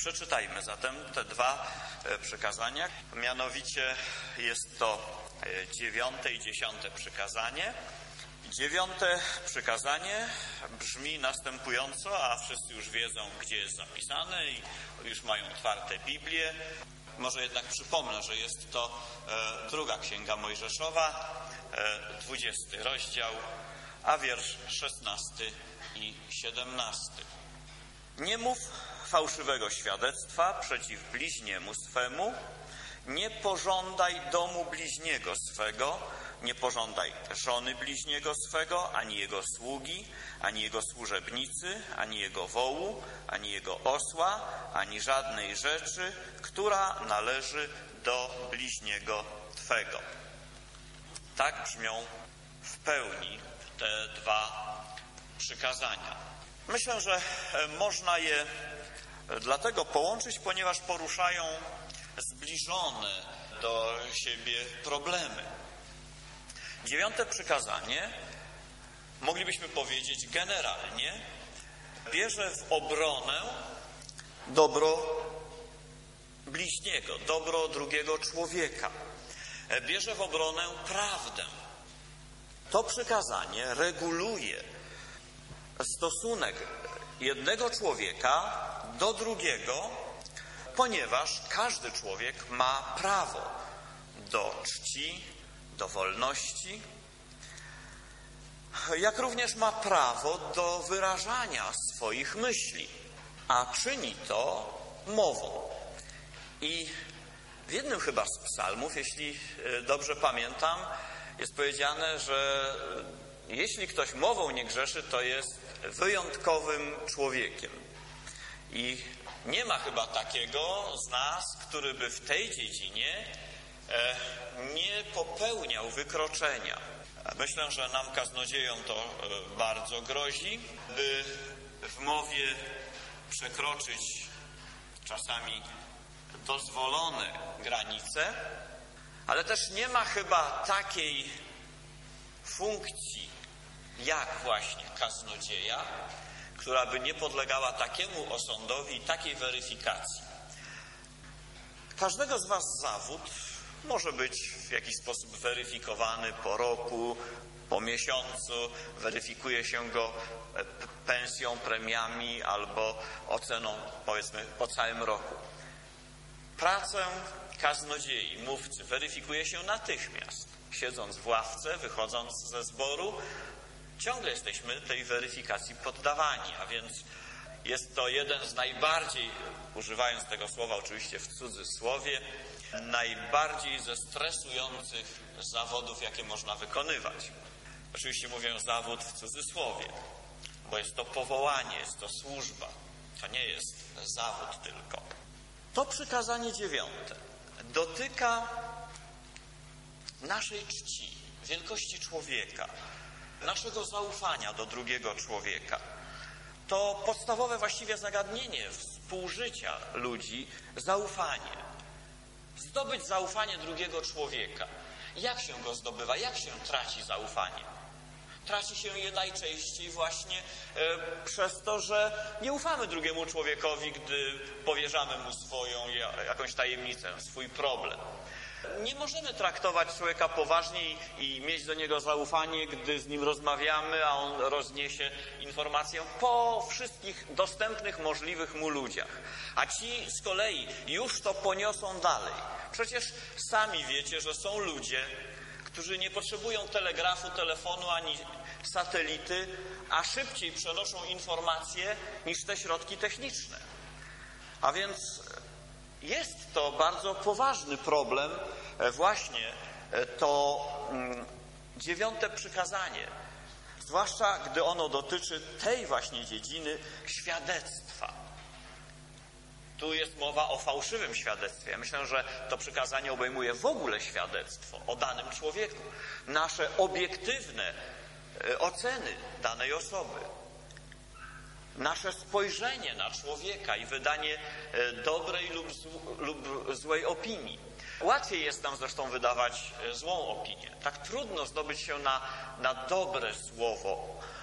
Przeczytajmy zatem te dwa przykazania. Mianowicie jest to 9. i 10. przykazanie. 9. przykazanie brzmi następująco, a wszyscy już wiedzą, gdzie jest zapisane i już mają otwarte Biblię. Może jednak przypomnę, że jest to 2 Księga Mojżeszowa, 20 rozdział, a wiersz 16 i 17. Nie mów fałszywego świadectwa przeciw bliźniemu swemu, nie pożądaj domu bliźniego swego, nie pożądaj żony bliźniego swego, ani jego sługi, ani jego służebnicy, ani jego wołu, ani jego osła, ani żadnej rzeczy, która należy do bliźniego twego. Tak brzmią w pełni te dwa przykazania. Myślę, że można je dlatego połączyć, ponieważ poruszają zbliżone do siebie problemy. 9. przykazanie, moglibyśmy powiedzieć generalnie, bierze w obronę dobro bliźniego, dobro drugiego człowieka. Bierze w obronę prawdę. To przykazanie reguluje stosunek jednego człowieka do drugiego, ponieważ każdy człowiek ma prawo do czci, do wolności, jak również ma prawo do wyrażania swoich myśli, a czyni to mową. I w jednym chyba z psalmów, jeśli dobrze pamiętam, jest powiedziane, że jeśli ktoś mową nie grzeszy, to jest wyjątkowym człowiekiem. I nie ma chyba takiego z nas, który by w tej dziedzinie nie popełniał wykroczenia. Myślę, że nam kaznodziejom to bardzo grozi, by w mowie przekroczyć czasami dozwolone granice, ale też nie ma chyba takiej funkcji jak właśnie kaznodzieja, która by nie podlegała takiemu osądowi i takiej weryfikacji. Każdego z was zawód może być w jakiś sposób weryfikowany po roku, po miesiącu, weryfikuje się go pensją, premiami albo oceną, powiedzmy, po całym roku. Pracę kaznodziei, mówcy weryfikuje się natychmiast. Siedząc w ławce, wychodząc ze zboru, ciągle jesteśmy tej weryfikacji poddawani, a więc jest to jeden z najbardziej, używając tego słowa oczywiście w cudzysłowie, najbardziej zestresujących zawodów, jakie można wykonywać. Oczywiście mówię zawód w cudzysłowie, bo jest to powołanie, jest to służba. To nie jest zawód tylko. To przykazanie 9 dotyka naszej czci, wielkości człowieka, naszego zaufania do drugiego człowieka. To podstawowe właściwie zagadnienie współżycia ludzi, zaufanie. Zdobyć zaufanie drugiego człowieka. Jak się go zdobywa? Jak się traci zaufanie? Traci się je najczęściej właśnie przez to, że nie ufamy drugiemu człowiekowi, gdy powierzamy mu swoją jakąś tajemnicę, swój problem. Nie możemy traktować człowieka poważnie i mieć do niego zaufanie, gdy z nim rozmawiamy, a on rozniesie informację po wszystkich dostępnych, możliwych mu ludziach. A ci z kolei już to poniosą dalej. Przecież sami wiecie, że są ludzie, którzy nie potrzebują telegrafu, telefonu ani satelity, a szybciej przenoszą informacje niż te środki techniczne. A więc jest to bardzo poważny problem, właśnie to 9. przykazanie, zwłaszcza gdy ono dotyczy tej właśnie dziedziny świadectwa. Tu jest mowa o fałszywym świadectwie. Ja myślę, że to przykazanie obejmuje w ogóle świadectwo o danym człowieku, nasze obiektywne oceny danej osoby, nasze spojrzenie na człowieka i wydanie dobrej lub złej opinii. Łatwiej jest nam zresztą wydawać złą opinię. Tak trudno zdobyć się na dobre słowo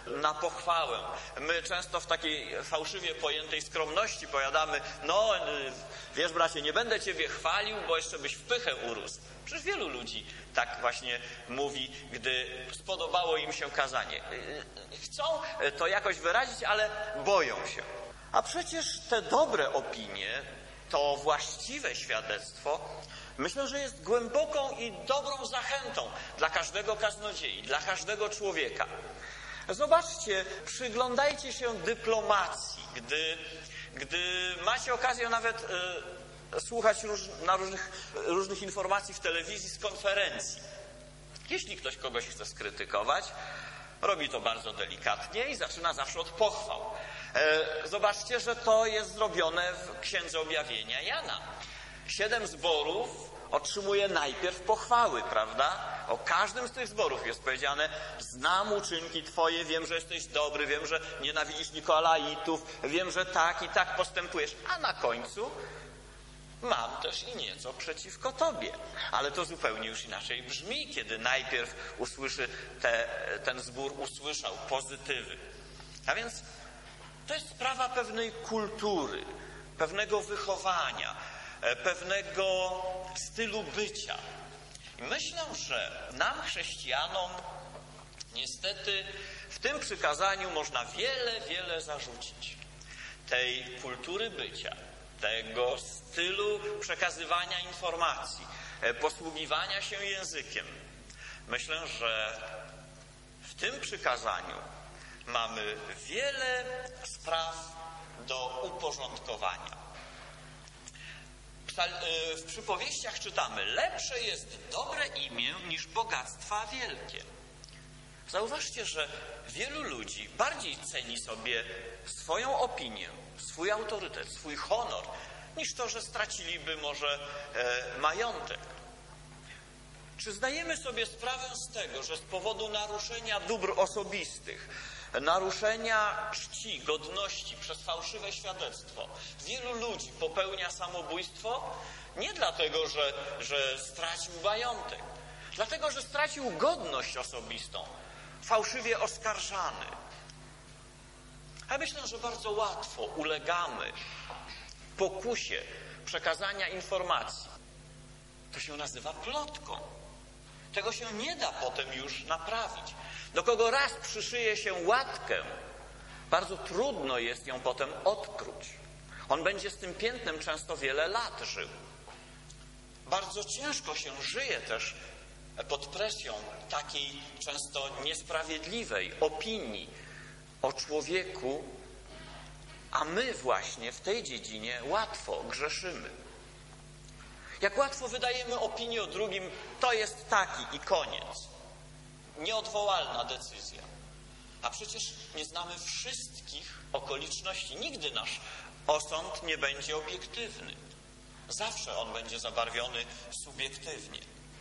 na pochwałę. My często w takiej fałszywie pojętej skromności powiadamy, no wiesz bracie, nie będę ciebie chwalił, bo jeszcze byś w pychę urósł. Przecież wielu ludzi tak właśnie mówi, gdy spodobało im się kazanie. Chcą to jakoś wyrazić, ale boją się. A przecież te dobre opinie, to właściwe świadectwo, myślę, że jest głęboką i dobrą zachętą dla każdego kaznodziei, dla każdego człowieka. Zobaczcie, przyglądajcie się dyplomacji, gdy macie okazję nawet słuchać różnych informacji w telewizji z konferencji. Jeśli ktoś kogoś chce skrytykować, robi to bardzo delikatnie i zaczyna zawsze od pochwał. Zobaczcie, że to jest zrobione w Księdze Objawienia Jana. 7 zborów otrzymuje najpierw pochwały, prawda? O każdym z tych zborów jest powiedziane: znam uczynki Twoje, wiem, że jesteś dobry, wiem, że nienawidzisz Nikolaitów, wiem, że tak i tak postępujesz. A na końcu mam też i nieco przeciwko Tobie. Ale to zupełnie już inaczej brzmi, kiedy najpierw ten zbór usłyszał pozytywy. A więc to jest sprawa pewnej kultury, pewnego wychowania, pewnego stylu bycia. I myślę, że nam, chrześcijanom, niestety w tym przykazaniu można wiele zarzucić. Tej kultury bycia, tego stylu przekazywania informacji, posługiwania się językiem. Myślę, że w tym przykazaniu mamy wiele spraw do uporządkowania. W przypowieściach czytamy: lepsze jest dobre imię niż bogactwa wielkie. Zauważcie, że wielu ludzi bardziej ceni sobie swoją opinię, swój autorytet, swój honor, niż to, że straciliby może majątek. Czy zdajemy sobie sprawę z tego, że z powodu naruszenia dóbr osobistych, naruszenia czci, godności przez fałszywe świadectwo, wielu ludzi popełnia samobójstwo nie dlatego, że stracił majątek, dlatego, że stracił godność osobistą, fałszywie oskarżany. A myślę, że bardzo łatwo ulegamy pokusie przekazania informacji. To się nazywa plotką. Tego się nie da potem już naprawić. Do kogo raz przyszyje się łatkę, bardzo trudno jest ją potem odkryć. On będzie z tym piętnem często wiele lat żył. Bardzo ciężko się żyje też pod presją takiej często niesprawiedliwej opinii o człowieku, a my właśnie w tej dziedzinie łatwo grzeszymy. Jak łatwo wydajemy opinię o drugim, to jest taki i koniec. Nieodwołalna decyzja. A przecież nie znamy wszystkich okoliczności. Nigdy nasz osąd nie będzie obiektywny. Zawsze on będzie zabarwiony subiektywnie.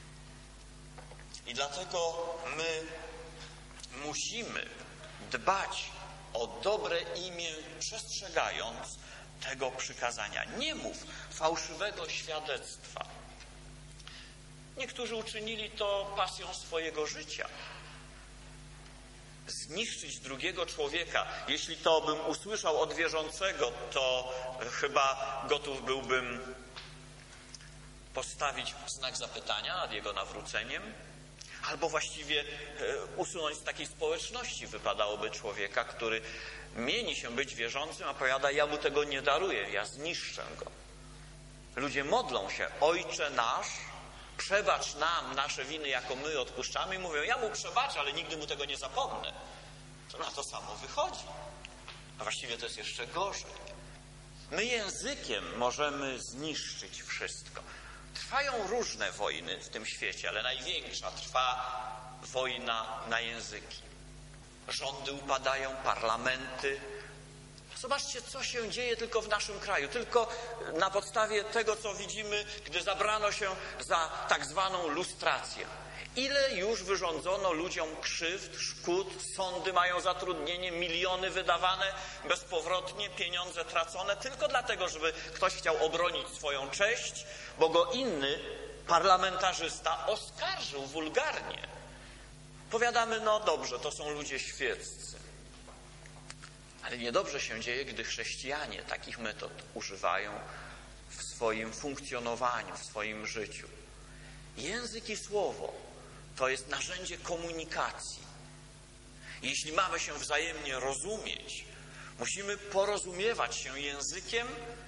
I dlatego my musimy dbać o dobre imię, przestrzegając tego przykazania. Nie mów fałszywego świadectwa. Niektórzy uczynili to pasją swojego życia. Zniszczyć drugiego człowieka. Jeśli to bym usłyszał od wierzącego, to chyba gotów byłbym postawić znak zapytania nad jego nawróceniem. Albo właściwie usunąć z takiej społeczności wypadałoby człowieka, który mieni się być wierzącym, a powiada: ja mu tego nie daruję, ja zniszczę go. Ludzie modlą się: Ojcze nasz, przebacz nam nasze winy, jako my odpuszczamy. I mówią: ja mu przebaczę, ale nigdy mu tego nie zapomnę. To na to samo wychodzi. A właściwie to jest jeszcze gorzej. My językiem możemy zniszczyć wszystko. Trwają różne wojny w tym świecie, ale największa trwa wojna na języki. Rządy upadają, parlamenty. Zobaczcie, co się dzieje tylko w naszym kraju. Tylko na podstawie tego, co widzimy, gdy zabrano się za tak zwaną lustrację. Ile już wyrządzono ludziom krzywd, szkód, sądy mają zatrudnienie, miliony wydawane bezpowrotnie, pieniądze tracone, tylko dlatego, żeby ktoś chciał obronić swoją cześć, bo go inny parlamentarzysta oskarżył wulgarnie. Powiadamy: no dobrze, to są ludzie świeccy. Ale niedobrze się dzieje, gdy chrześcijanie takich metod używają w swoim funkcjonowaniu, w swoim życiu. Język i słowo to jest narzędzie komunikacji. Jeśli mamy się wzajemnie rozumieć, musimy porozumiewać się językiem,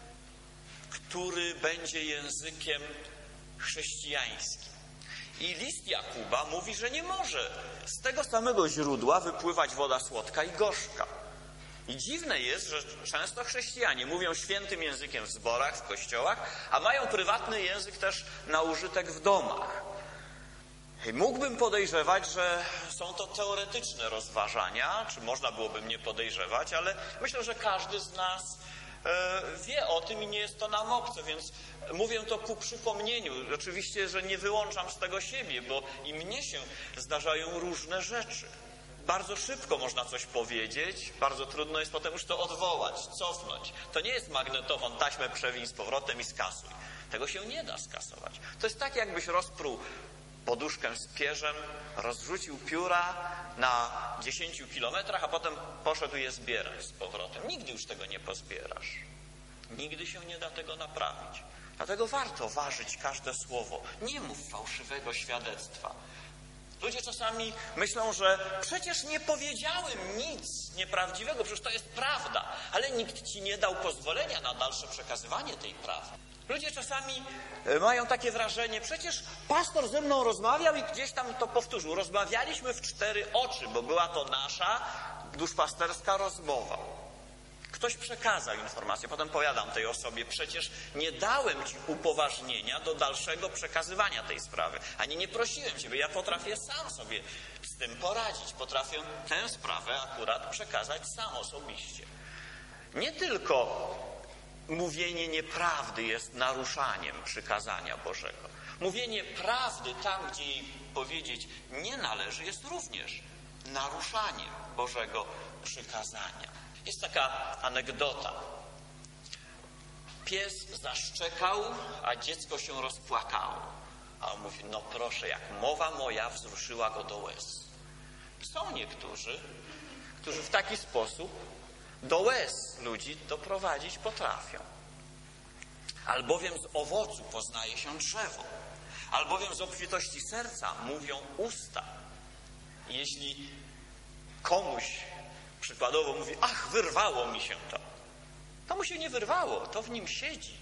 który będzie językiem chrześcijańskim. I list Jakuba mówi, że nie może z tego samego źródła wypływać woda słodka i gorzka. I dziwne jest, że często chrześcijanie mówią świętym językiem w zborach, w kościołach, a mają prywatny język też na użytek w domach. I mógłbym podejrzewać, że są to teoretyczne rozważania, czy można byłoby mnie podejrzewać, ale myślę, że każdy z nas wie o tym i nie jest to nam obce, więc mówię to ku przypomnieniu. Oczywiście, że nie wyłączam z tego siebie, bo i mnie się zdarzają różne rzeczy. Bardzo szybko można coś powiedzieć, bardzo trudno jest potem już to odwołać, cofnąć. To nie jest magnetofon, taśmę przewiń z powrotem i skasuj. Tego się nie da skasować. To jest tak, jakbyś rozpruł poduszkę z pierzem, rozrzucił pióra na 10 kilometrach, a potem poszedł je zbierać z powrotem. Nigdy już tego nie pozbierasz. Nigdy się nie da tego naprawić. Dlatego warto ważyć każde słowo. Nie mów fałszywego świadectwa. Ludzie czasami myślą, że przecież nie powiedziałem nic nieprawdziwego, przecież to jest prawda, ale nikt ci nie dał pozwolenia na dalsze przekazywanie tej prawdy. Ludzie czasami mają takie wrażenie, przecież pastor ze mną rozmawiał i gdzieś tam to powtórzył. Rozmawialiśmy w 4 oczy, bo była to nasza duszpasterska rozmowa. Ktoś przekazał informację, potem powiadam tej osobie, przecież nie dałem ci upoważnienia do dalszego przekazywania tej sprawy, ani nie prosiłem ciebie, ja potrafię sam sobie z tym poradzić, potrafię tę sprawę akurat przekazać sam osobiście. Nie tylko mówienie nieprawdy jest naruszaniem przykazania Bożego. Mówienie prawdy tam, gdzie jej powiedzieć nie należy, jest również naruszaniem Bożego przykazania. Jest taka anegdota. Pies zaszczekał, a dziecko się rozpłakało. A on mówi, no proszę, jak mowa moja wzruszyła go do łez. Są niektórzy, którzy w taki sposób do łez ludzi doprowadzić potrafią. Albowiem z owocu poznaje się drzewo. Albowiem z obfitości serca mówią usta. Jeśli komuś przykładowo mówi, ach, wyrwało mi się to. To mu się nie wyrwało, to w nim siedzi.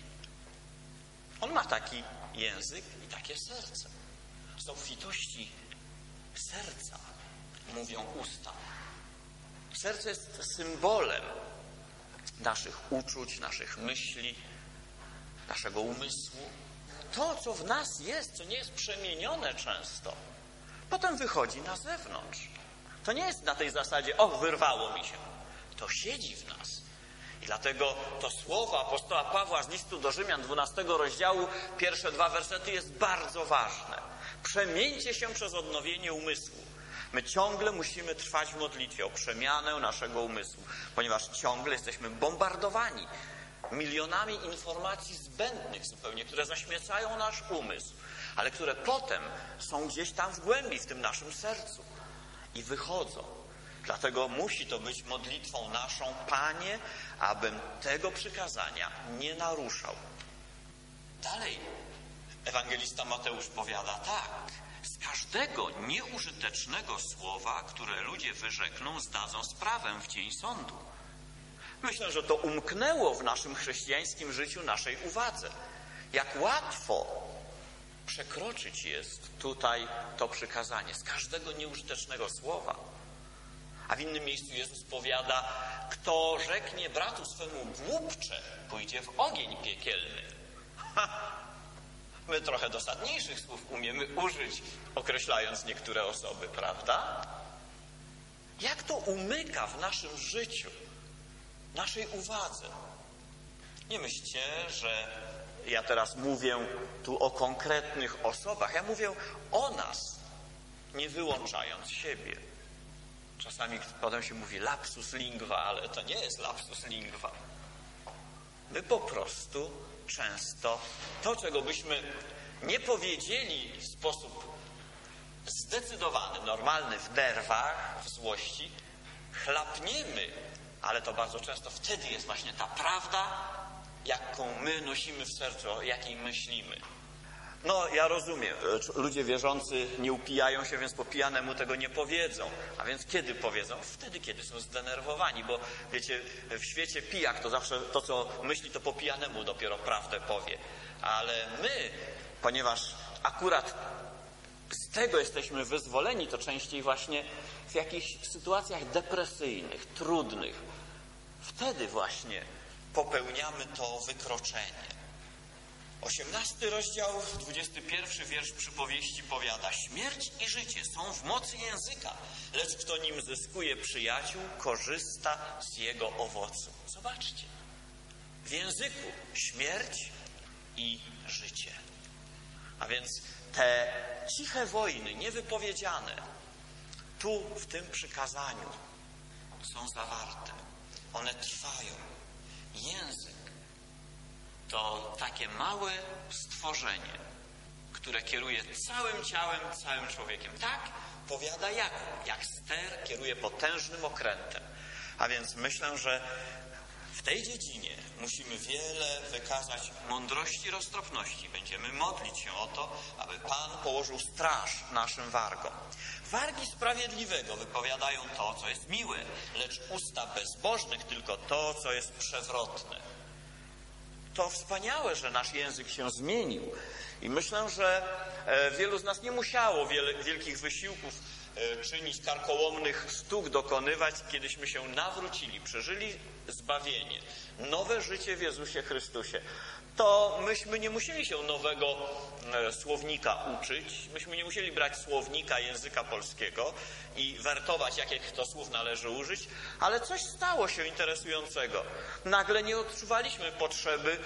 On ma taki język i takie serce. Z obfitości serca mówią usta. Serce jest symbolem naszych uczuć, naszych myśli, naszego umysłu. To, co w nas jest, co nie jest przemienione często, potem wychodzi na zewnątrz. To nie jest na tej zasadzie, o, wyrwało mi się. To siedzi w nas. I dlatego to słowo apostoła Pawła z listu do Rzymian 12 rozdziału, pierwsze 2 wersety jest bardzo ważne. Przemieńcie się przez odnowienie umysłu. My ciągle musimy trwać w modlitwie o przemianę naszego umysłu, ponieważ ciągle jesteśmy bombardowani milionami informacji zbędnych zupełnie, które zaśmiecają nasz umysł, ale które potem są gdzieś tam w głębi, w tym naszym sercu i wychodzą. Dlatego musi to być modlitwą naszą, Panie, abym tego przykazania nie naruszał. Dalej ewangelista Mateusz powiada tak. Z każdego nieużytecznego słowa, które ludzie wyrzekną, zdadzą sprawę w dzień sądu. Myślę, że to umknęło w naszym chrześcijańskim życiu naszej uwadze. Jak łatwo przekroczyć jest tutaj to przykazanie z każdego nieużytecznego słowa. A w innym miejscu Jezus powiada, kto rzeknie bratu swemu głupcze, pójdzie w ogień piekielny. My trochę dosadniejszych słów umiemy użyć, określając niektóre osoby, prawda? Jak to umyka w naszym życiu, naszej uwadze? Nie myślcie, że ja teraz mówię tu o konkretnych osobach. Ja mówię o nas, nie wyłączając siebie. Czasami potem się mówi lapsus lingua, ale to nie jest lapsus lingua. My po prostu często to, czego byśmy nie powiedzieli w sposób zdecydowany, normalny, w nerwach, w złości, chlapniemy ale to bardzo często wtedy jest właśnie ta prawda, jaką my nosimy w sercu, o jakiej myślimy. No, ja rozumiem, ludzie wierzący nie upijają się, więc po pijanemu tego nie powiedzą. A więc kiedy powiedzą? Wtedy, kiedy są zdenerwowani, bo wiecie, w świecie pijak to zawsze to, co myśli, to po pijanemu dopiero prawdę powie. Ale my, ponieważ akurat z tego jesteśmy wyzwoleni, to częściej właśnie w jakichś sytuacjach depresyjnych, trudnych. Wtedy właśnie popełniamy to wykroczenie. 18 rozdział, 21 wiersz przypowieści powiada: śmierć i życie są w mocy języka, lecz kto nim zyskuje przyjaciół, korzysta z jego owocu. Zobaczcie, w języku śmierć i życie. A więc te ciche wojny, niewypowiedziane, tu w tym przykazaniu są zawarte. One trwają. Język to takie małe stworzenie, które kieruje całym ciałem, całym człowiekiem. Tak powiada Jakub, jak ster kieruje potężnym okrętem. A więc myślę, że w tej dziedzinie musimy wiele wykazać mądrości i roztropności. Będziemy modlić się o to, aby Pan położył straż naszym wargom. Wargi sprawiedliwego wypowiadają to, co jest miłe, lecz usta bezbożnych tylko to, co jest przewrotne. To wspaniałe, że nasz język się zmienił. I myślę, że wielu z nas nie musiało wielkich wysiłków czynić, karkołomnych stuk dokonywać, kiedyśmy się nawrócili, przeżyli zbawienie, nowe życie w Jezusie Chrystusie. To myśmy nie musieli się nowego słownika uczyć, myśmy nie musieli brać słownika języka polskiego i wertować, jakich to słów należy użyć, ale coś stało się interesującego. Nagle nie odczuwaliśmy potrzeby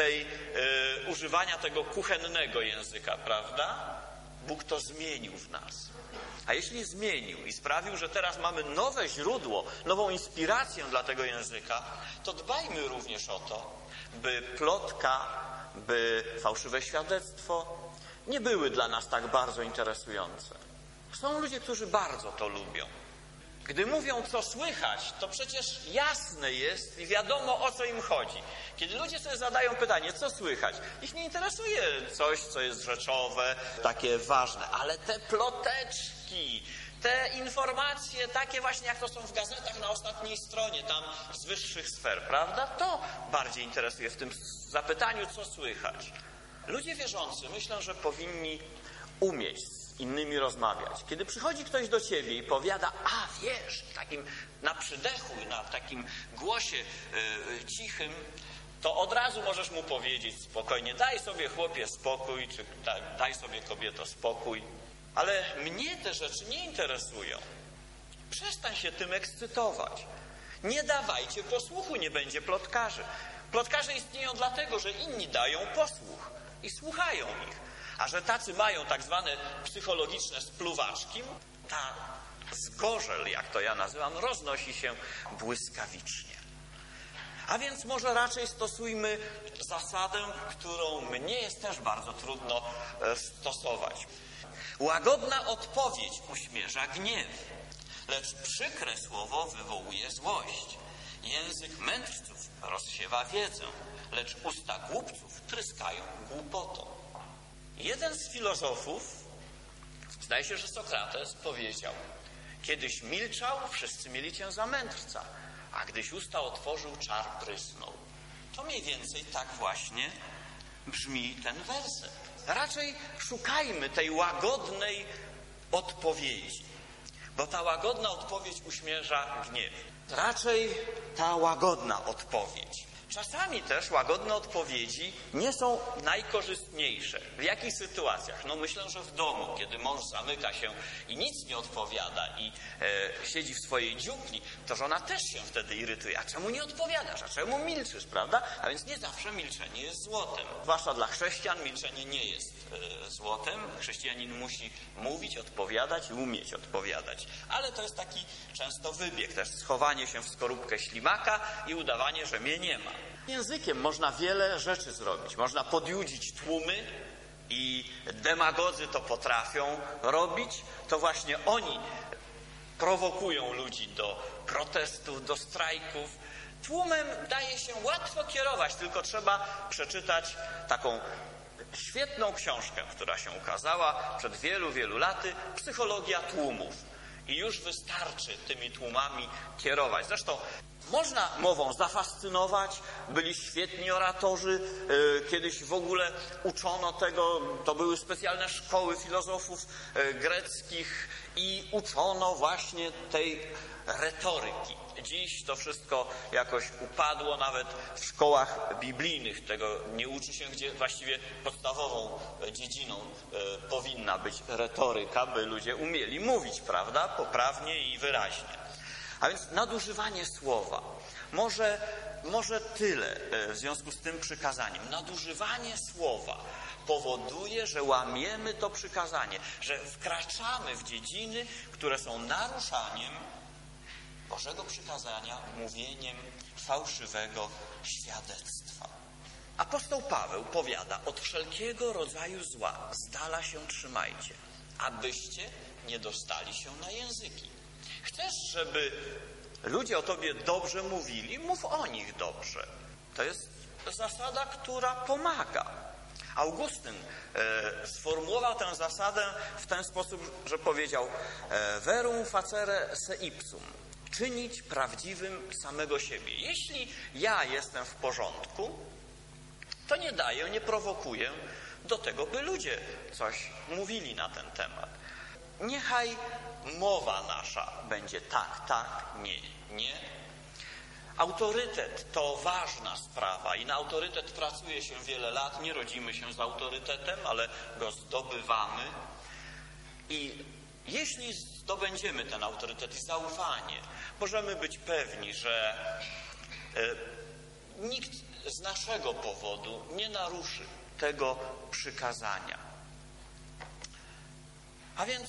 używania tego kuchennego języka, prawda? Bóg to zmienił w nas. A jeśli zmienił i sprawił, że teraz mamy nowe źródło, nową inspirację dla tego języka, to dbajmy również o to, by plotka, by fałszywe świadectwo nie były dla nas tak bardzo interesujące. Są ludzie, którzy bardzo to lubią. Gdy mówią, co słychać, to przecież jasne jest i wiadomo, o co im chodzi. Kiedy ludzie sobie zadają pytanie, co słychać, ich nie interesuje coś, co jest rzeczowe, takie ważne, ale te ploteczki, te informacje, takie właśnie jak to są w gazetach na ostatniej stronie, tam z wyższych sfer, prawda? To bardziej interesuje w tym zapytaniu, co słychać. Ludzie wierzący, myślę, że powinni umieć z innymi rozmawiać. Kiedy przychodzi ktoś do ciebie i powiada, a wiesz, takim na przydechu, na takim głosie cichym, to od razu możesz mu powiedzieć spokojnie, daj sobie chłopie spokój, czy daj sobie kobieto spokój. Ale mnie te rzeczy nie interesują. Przestań się tym ekscytować. Nie dawajcie posłuchu, nie będzie plotkarzy. Plotkarze istnieją dlatego, że inni dają posłuch i słuchają ich. A że tacy mają tak zwane psychologiczne spluwaczki, ta zgorzel, jak to ja nazywam, roznosi się błyskawicznie. A więc może raczej stosujmy zasadę, którą mnie jest też bardzo trudno stosować. Łagodna odpowiedź uśmierza gniew, lecz przykre słowo wywołuje złość. Język mędrców rozsiewa wiedzę, lecz usta głupców tryskają głupotą. Jeden z filozofów, zdaje się, że Sokrates, powiedział: kiedyś milczał, wszyscy mieli cię za mędrca, a gdyś usta otworzył, czar prysnął. To mniej więcej tak właśnie brzmi ten werset. Raczej szukajmy tej łagodnej odpowiedzi, bo ta łagodna odpowiedź uśmierza gniew. Raczej ta łagodna odpowiedź. Czasami też łagodne odpowiedzi nie są najkorzystniejsze. W jakich sytuacjach? No myślę, że w domu, kiedy mąż zamyka się i nic nie odpowiada i siedzi w swojej dziupli, to żona też się wtedy irytuje. A czemu nie odpowiadasz? A czemu milczysz, prawda? A więc nie zawsze milczenie jest złotem. Zwłaszcza dla chrześcijan milczenie nie jest złotem. Chrześcijanin musi mówić, odpowiadać i umieć odpowiadać. Ale to jest taki często wybieg, też schowanie się w skorupkę ślimaka i udawanie, że mnie nie ma. Językiem można wiele rzeczy zrobić. Można podjudzić tłumy i demagodzy to potrafią robić. To właśnie oni prowokują ludzi do protestów, do strajków. Tłumem daje się łatwo kierować, tylko trzeba przeczytać taką świetną książkę, która się ukazała przed wielu, wielu laty, Psychologia tłumów. I już wystarczy tymi tłumami kierować. Zresztą można mową zafascynować, byli świetni oratorzy, kiedyś w ogóle uczono tego, to były specjalne szkoły filozofów greckich i uczono właśnie tej retoryki. Dziś to wszystko jakoś upadło, nawet w szkołach biblijnych tego nie uczy się, gdzie właściwie podstawową dziedziną powinna być retoryka, by ludzie umieli mówić, prawda, poprawnie i wyraźnie. A więc nadużywanie słowa. Może tyle w związku z tym przykazaniem. Nadużywanie słowa powoduje, że łamiemy to przykazanie, że wkraczamy w dziedziny, które są naruszaniem Bożego przykazania, mówieniem fałszywego świadectwa. Apostoł Paweł powiada, od wszelkiego rodzaju zła z dala się trzymajcie, abyście nie dostali się na języki. Chcesz, żeby ludzie o tobie dobrze mówili? Mów o nich dobrze. To jest zasada, która pomaga. Augustyn sformułował tę zasadę w ten sposób, że powiedział verum facere se ipsum. Czynić prawdziwym samego siebie. Jeśli ja jestem w porządku, to nie daję, nie prowokuję do tego, by ludzie coś mówili na ten temat. Niechaj mowa nasza będzie tak, tak, nie, nie. Autorytet to ważna sprawa i na autorytet pracuje się wiele lat. Nie rodzimy się z autorytetem, ale go zdobywamy. I jeśli zdobędziemy ten autorytet i zaufanie, możemy być pewni, że nikt z naszego powodu nie naruszy tego przykazania. A więc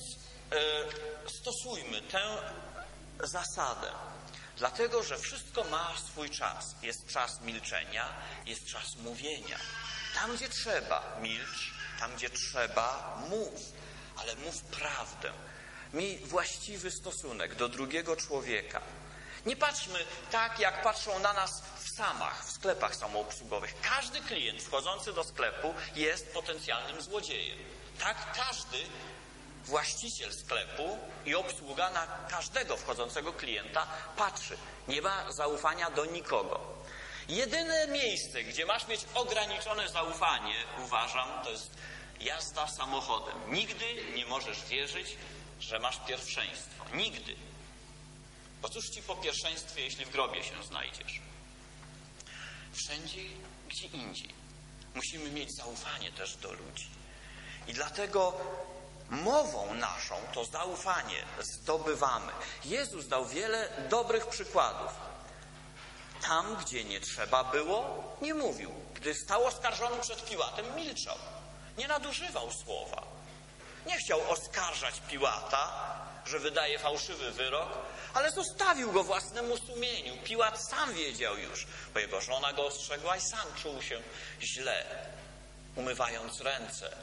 stosujmy tę zasadę, dlatego że wszystko ma swój czas. Jest czas milczenia, jest czas mówienia. Tam, gdzie trzeba, milcz, tam, gdzie trzeba, mów, ale mów prawdę. Miej właściwy stosunek do drugiego człowieka. Nie patrzmy tak, jak patrzą na nas w SAM-ach, w sklepach samoobsługowych. Każdy klient wchodzący do sklepu jest potencjalnym złodziejem. Tak każdy właściciel sklepu i obsługa na każdego wchodzącego klienta patrzy. Nie ma zaufania do nikogo. Jedyne miejsce, gdzie masz mieć ograniczone zaufanie, uważam, to jest jazda samochodem. Nigdy nie możesz wierzyć, że masz pierwszeństwo. Nigdy. Bo cóż ci po pierwszeństwie, jeśli w grobie się znajdziesz? Wszędzie, gdzie indziej. Musimy mieć zaufanie też do ludzi. I dlatego mową naszą to zaufanie zdobywamy. Jezus dał wiele dobrych przykładów. Tam, gdzie nie trzeba było, nie mówił. Gdy stał oskarżony przed Piłatem, milczał. Nie nadużywał słowa. Nie chciał oskarżać Piłata, że wydaje fałszywy wyrok, ale zostawił go własnemu sumieniu. Piłat sam wiedział już, bo jego żona go ostrzegła i sam czuł się źle, umywając ręce.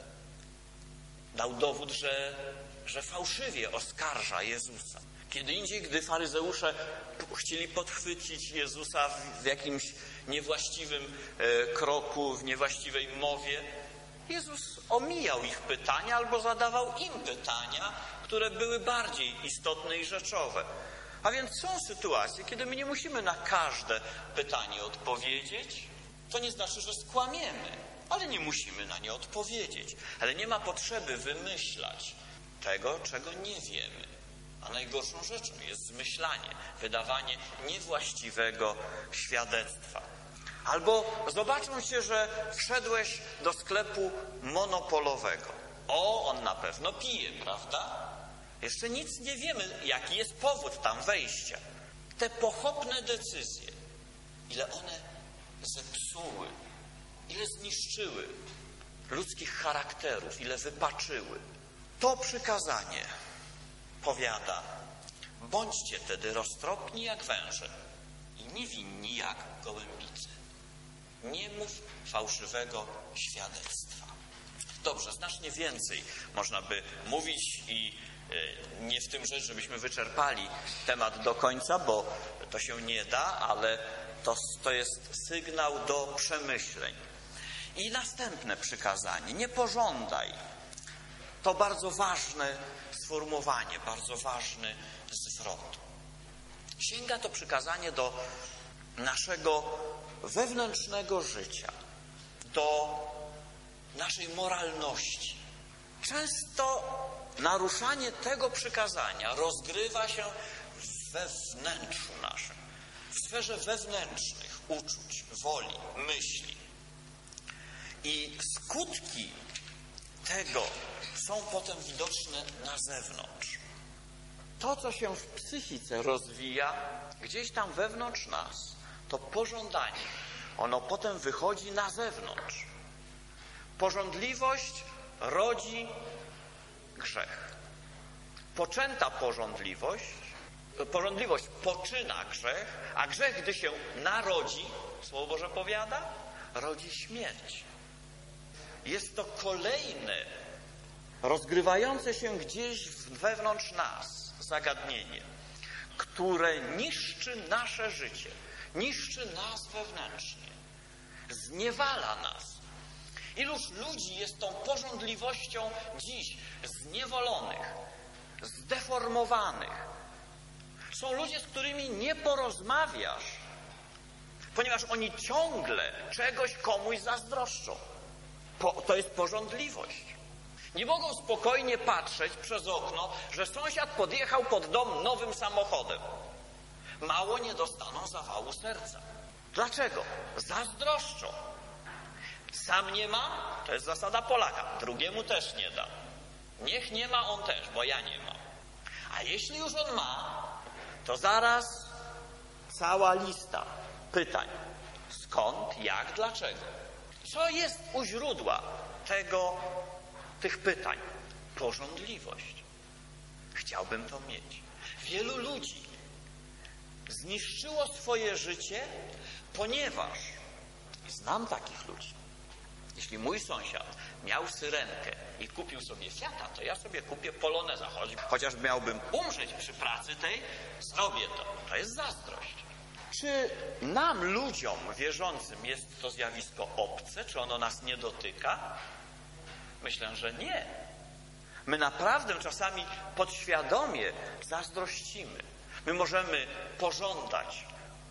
Dał dowód, że fałszywie oskarża Jezusa. Kiedy indziej, gdy faryzeusze chcieli podchwycić Jezusa w jakimś niewłaściwym kroku, w niewłaściwej mowie, Jezus omijał ich pytania albo zadawał im pytania, które były bardziej istotne i rzeczowe. A więc są sytuacje, kiedy my nie musimy na każde pytanie odpowiedzieć. To nie znaczy, że skłamiemy, ale nie musimy na nie odpowiedzieć. Ale nie ma potrzeby wymyślać tego, czego nie wiemy. A najgorszą rzeczą jest zmyślanie, wydawanie niewłaściwego świadectwa. Albo zobaczą się, że wszedłeś do sklepu monopolowego. O, on na pewno pije, prawda? Jeszcze nic nie wiemy, jaki jest powód tam wejścia. Te pochopne decyzje, ile one zepsuły, ile zniszczyły ludzkich charakterów, ile wypaczyły. To przykazanie powiada: bądźcie tedy roztropni jak węże i niewinni jak gołębice. Nie mów fałszywego świadectwa. Dobrze, znacznie więcej można by mówić i Nie w tym rzecz, żebyśmy wyczerpali temat do końca, bo to się nie da, ale to jest sygnał do przemyśleń. I następne przykazanie. Nie pożądaj. To bardzo ważne sformułowanie, bardzo ważny zwrot. Sięga to przykazanie do naszego wewnętrznego życia, do naszej moralności. Często naruszanie tego przykazania rozgrywa się we wnętrzu naszym, w sferze wewnętrznych uczuć, woli, myśli. I skutki tego są potem widoczne na zewnątrz. To, co się w psychice rozwija, gdzieś tam wewnątrz nas, to pożądanie, ono potem wychodzi na zewnątrz. Pożądliwość rodzi grzech. Poczęta pożądliwość poczyna grzech, a grzech, gdy się narodzi, Słowo Boże powiada, rodzi śmierć. Jest to kolejne, rozgrywające się gdzieś wewnątrz nas zagadnienie, które niszczy nasze życie, niszczy nas wewnętrznie, zniewala nas. Iluż ludzi jest tą pożądliwością dziś zniewolonych, zdeformowanych. Są ludzie, z którymi nie porozmawiasz, ponieważ oni ciągle czegoś komuś zazdroszczą. To jest pożądliwość. Nie mogą spokojnie patrzeć przez okno, że sąsiad podjechał pod dom nowym samochodem. Mało nie dostaną zawału serca. Dlaczego? Zazdroszczą. Sam nie ma, to jest zasada Polaka. Drugiemu też nie dam. Niech nie ma on też, bo ja nie mam. A jeśli już on ma, to zaraz cała lista pytań. Skąd, jak, dlaczego? Co jest u źródła tych pytań? Pożądliwość. Chciałbym to mieć. Wielu ludzi zniszczyło swoje życie, ponieważ znam takich ludzi. Jeśli mój sąsiad miał Syrenkę i kupił sobie Fiata, to ja sobie kupię Poloneza. Chociaż miałbym umrzeć przy pracy tej, zrobię to. To jest zazdrość. Czy nam, ludziom wierzącym, jest to zjawisko obce? Czy ono nas nie dotyka? Myślę, że nie. My naprawdę czasami podświadomie zazdrościmy. My możemy pożądać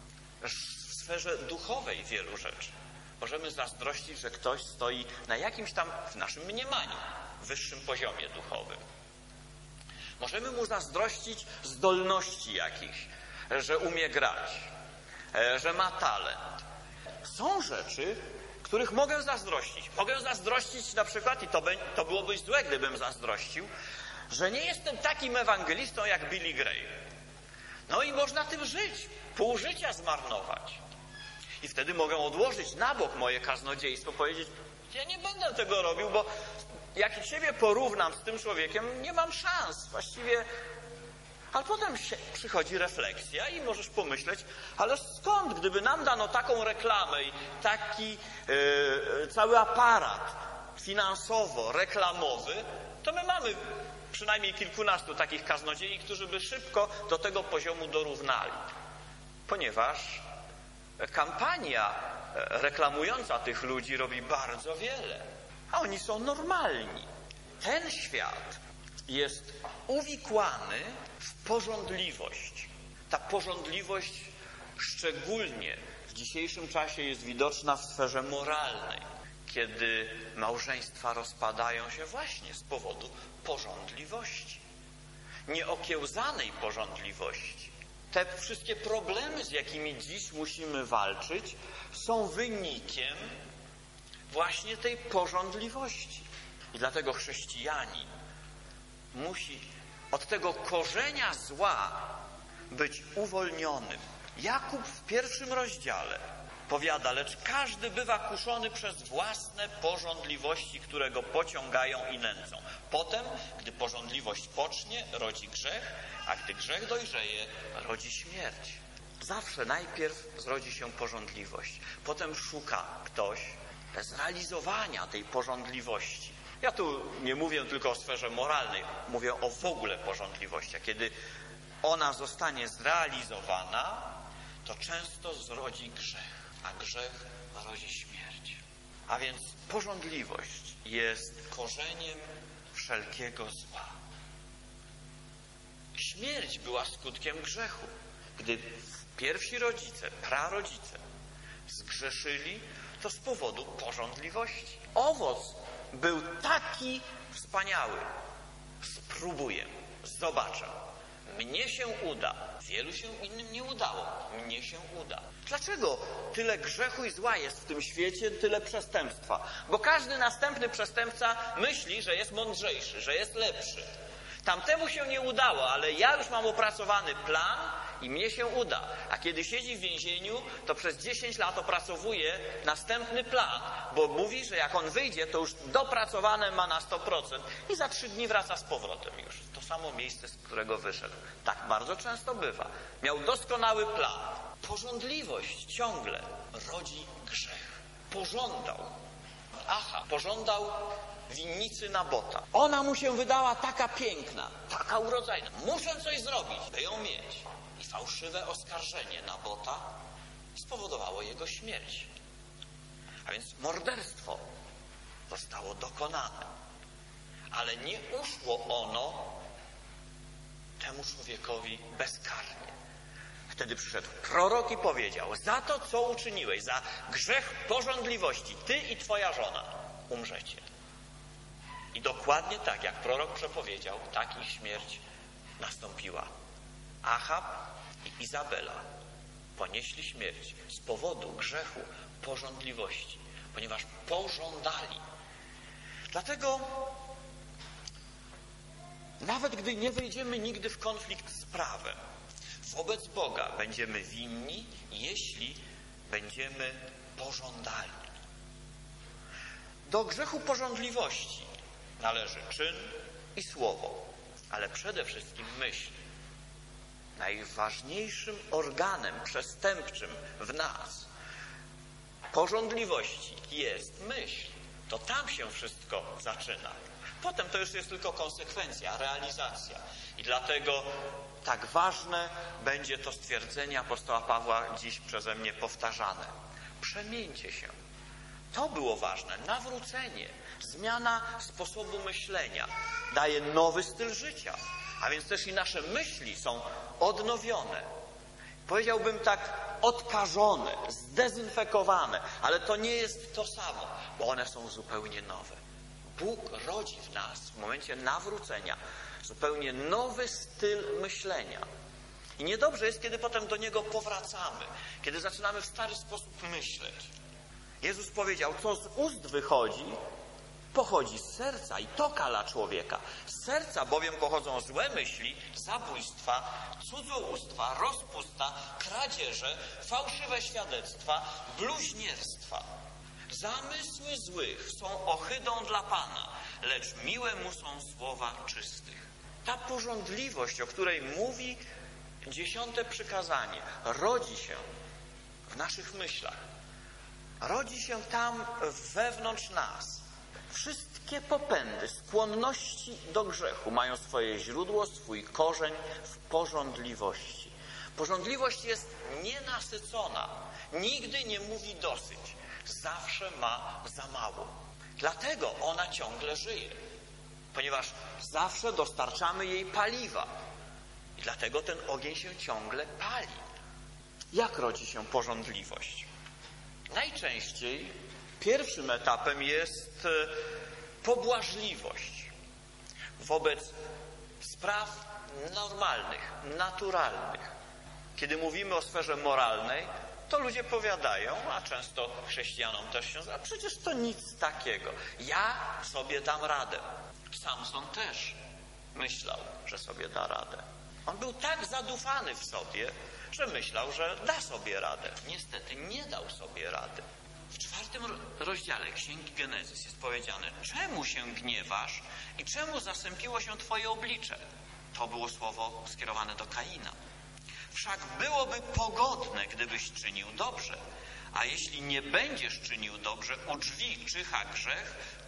w sferze duchowej wielu rzeczy. Możemy zazdrościć, że ktoś stoi na jakimś tam, w naszym mniemaniu, wyższym poziomie duchowym. Możemy mu zazdrościć zdolności jakichś, że umie grać, że ma talent. Są rzeczy, których mogę zazdrościć. Mogę zazdrościć na przykład, i to byłoby złe, gdybym zazdrościł, że nie jestem takim ewangelistą jak Billy Graham. No i można tym żyć, pół życia zmarnować. I wtedy mogę odłożyć na bok moje kaznodziejstwo, powiedzieć, ja nie będę tego robił, bo jak siebie porównam z tym człowiekiem, nie mam szans. Właściwie. Ale potem przychodzi refleksja i możesz pomyśleć, ale skąd, gdyby nam dano taką reklamę i taki cały aparat finansowo-reklamowy, to my mamy przynajmniej kilkunastu takich kaznodziei, którzy by szybko do tego poziomu dorównali. Ponieważ kampania reklamująca tych ludzi robi bardzo wiele, a oni są normalni. Ten świat jest uwikłany w pożądliwość. Ta pożądliwość szczególnie w dzisiejszym czasie jest widoczna w sferze moralnej, kiedy małżeństwa rozpadają się właśnie z powodu pożądliwości. Nieokiełzanej pożądliwości. Te wszystkie problemy, z jakimi dziś musimy walczyć, są wynikiem właśnie tej pożądliwości. I dlatego chrześcijanin musi od tego korzenia zła być uwolnionym. Jakub w 1 rozdziale powiada, lecz każdy bywa kuszony przez własne pożądliwości, które go pociągają i nęcą. Potem, gdy pożądliwość pocznie, rodzi grzech, a gdy grzech dojrzeje, rodzi śmierć. Zawsze najpierw zrodzi się pożądliwość. Potem szuka ktoś zrealizowania tej pożądliwości. Ja tu nie mówię tylko o sferze moralnej, mówię o w ogóle pożądliwości. Kiedy ona zostanie zrealizowana, to często zrodzi grzech, a grzech rodzi śmierć. A więc pożądliwość jest korzeniem wszelkiego zła. Śmierć była skutkiem grzechu. Gdy pierwsi rodzice, prarodzice zgrzeszyli, to z powodu pożądliwości. Owoc był taki wspaniały. Spróbuję, zobaczę. Mnie się uda. Wielu się innym nie udało. Mnie się uda. Dlaczego tyle grzechu i zła jest w tym świecie, tyle przestępstwa? Bo każdy następny przestępca myśli, że jest mądrzejszy, że jest lepszy. Tamtemu się nie udało, ale ja już mam opracowany plan i mnie się uda. A kiedy siedzi w więzieniu, to przez 10 lat opracowuje następny plan, bo mówi, że jak on wyjdzie, to już dopracowane ma na 100% i za 3 dni wraca z powrotem już w to samo miejsce, z którego wyszedł. Tak bardzo często bywa. Miał doskonały plan. Pożądliwość ciągle rodzi grzech. Pożądał. Pożądał winnicy Nabota. Ona mu się wydała taka piękna, taka urodzajna. Muszę coś zrobić, by ją mieć. I fałszywe oskarżenie Nabota spowodowało jego śmierć. A więc morderstwo zostało dokonane. Ale nie uszło ono temu człowiekowi bezkarnie. Wtedy przyszedł prorok i powiedział: za to, co uczyniłeś, za grzech pożądliwości, ty i twoja żona umrzecie. I dokładnie tak, jak prorok przepowiedział, tak ich śmierć nastąpiła. Achab i Izabela ponieśli śmierć z powodu grzechu pożądliwości, ponieważ pożądali. Dlatego nawet gdy nie wejdziemy nigdy w konflikt z prawem, wobec Boga będziemy winni, jeśli będziemy pożądali. Do grzechu pożądliwości należy czyn i słowo, ale przede wszystkim myśl. Najważniejszym organem przestępczym w nas pożądliwości jest myśl. To tam się wszystko zaczyna. Potem to już jest tylko konsekwencja, realizacja. I dlatego tak ważne będzie to stwierdzenie apostoła Pawła dziś przeze mnie powtarzane. Przemieńcie się. To było ważne. Nawrócenie, zmiana sposobu myślenia daje nowy styl życia. A więc też i nasze myśli są odnowione. Powiedziałbym tak, odkażone, zdezynfekowane. Ale to nie jest to samo, bo one są zupełnie nowe. Bóg rodzi w nas w momencie nawrócenia zupełnie nowy styl myślenia. I niedobrze jest, kiedy potem do niego powracamy, kiedy zaczynamy w stary sposób myśleć. Jezus powiedział, co z ust wychodzi, pochodzi z serca i to kala człowieka. Z serca bowiem pochodzą złe myśli, zabójstwa, cudzołóstwa, rozpusta, kradzieże, fałszywe świadectwa, bluźnierstwa. Zamysły złych są ohydą dla Pana, lecz miłe mu są słowa czystych. Ta pożądliwość, o której mówi 10. przykazanie, rodzi się w naszych myślach. Rodzi się tam wewnątrz nas. Wszystkie popędy, skłonności do grzechu mają swoje źródło, swój korzeń w pożądliwości. Pożądliwość jest nienasycona. Nigdy nie mówi dosyć. Zawsze ma za mało. Dlatego ona ciągle żyje. Ponieważ zawsze dostarczamy jej paliwa. I dlatego ten ogień się ciągle pali. Jak rodzi się pożądliwość? Najczęściej pierwszym etapem jest pobłażliwość wobec spraw normalnych, naturalnych. Kiedy mówimy o sferze moralnej, to ludzie powiadają, a często chrześcijanom też się zdarza, przecież to nic takiego. Ja sobie dam radę. Samson też myślał, że sobie da radę. On był tak zadufany w sobie, że myślał, że da sobie radę. Niestety nie dał sobie rady. W 4. rozdziale Księgi Genezys jest powiedziane: czemu się gniewasz i czemu zasępiło się twoje oblicze? To było słowo skierowane do Kaina. Wszak byłoby pogodne, gdybyś czynił dobrze. A jeśli nie będziesz czynił dobrze, u drzwi czyha grzech,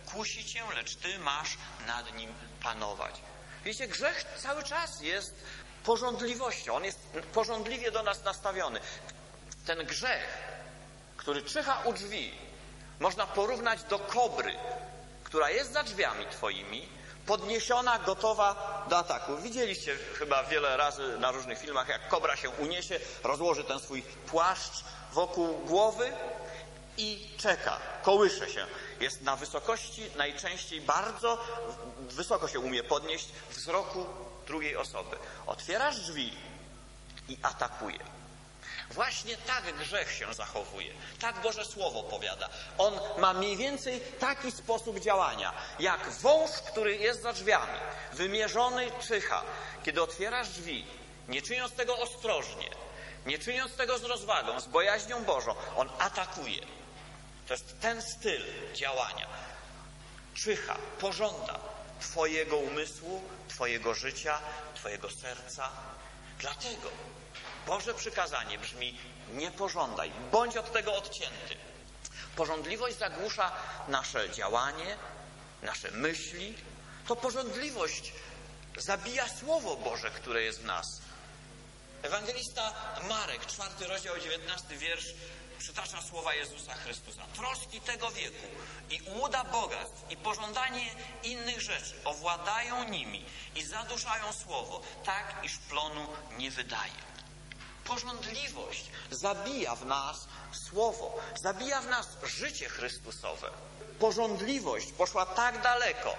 kusi cię, lecz ty masz nad nim panować. Wiecie, grzech cały czas jest pożądliwością. On jest pożądliwie do nas nastawiony. Ten grzech, który czyha u drzwi, można porównać do kobry, która jest za drzwiami twoimi, podniesiona, gotowa do ataku. Widzieliście chyba wiele razy na różnych filmach, jak kobra się uniesie, rozłoży ten swój płaszcz wokół głowy i czeka, kołysze się. Jest na wysokości, najczęściej bardzo wysoko się umie podnieść wzroku drugiej osoby. Otwierasz drzwi i atakuje. Właśnie tak grzech się zachowuje. Tak Boże Słowo powiada. On ma mniej więcej taki sposób działania. Jak wąż, który jest za drzwiami, wymierzony czyha. Kiedy otwierasz drzwi, nie czyniąc tego ostrożnie, nie czyniąc tego z rozwagą, z bojaźnią Bożą, on atakuje. To jest ten styl działania. Czyha, pożąda twojego umysłu, twojego życia, twojego serca. Dlatego Boże przykazanie brzmi: nie pożądaj, bądź od tego odcięty. Pożądliwość zagłusza nasze działanie, nasze myśli. To pożądliwość zabija Słowo Boże, które jest w nas. Ewangelista Marek, 4 rozdział, 19 wiersz, przytacza słowa Jezusa Chrystusa. Troski tego wieku i ułuda bogactw i pożądanie innych rzeczy owładają nimi i zaduszają Słowo, tak iż plonu nie wydaje. Pożądliwość zabija w nas Słowo, zabija w nas życie Chrystusowe. Pożądliwość poszła tak daleko,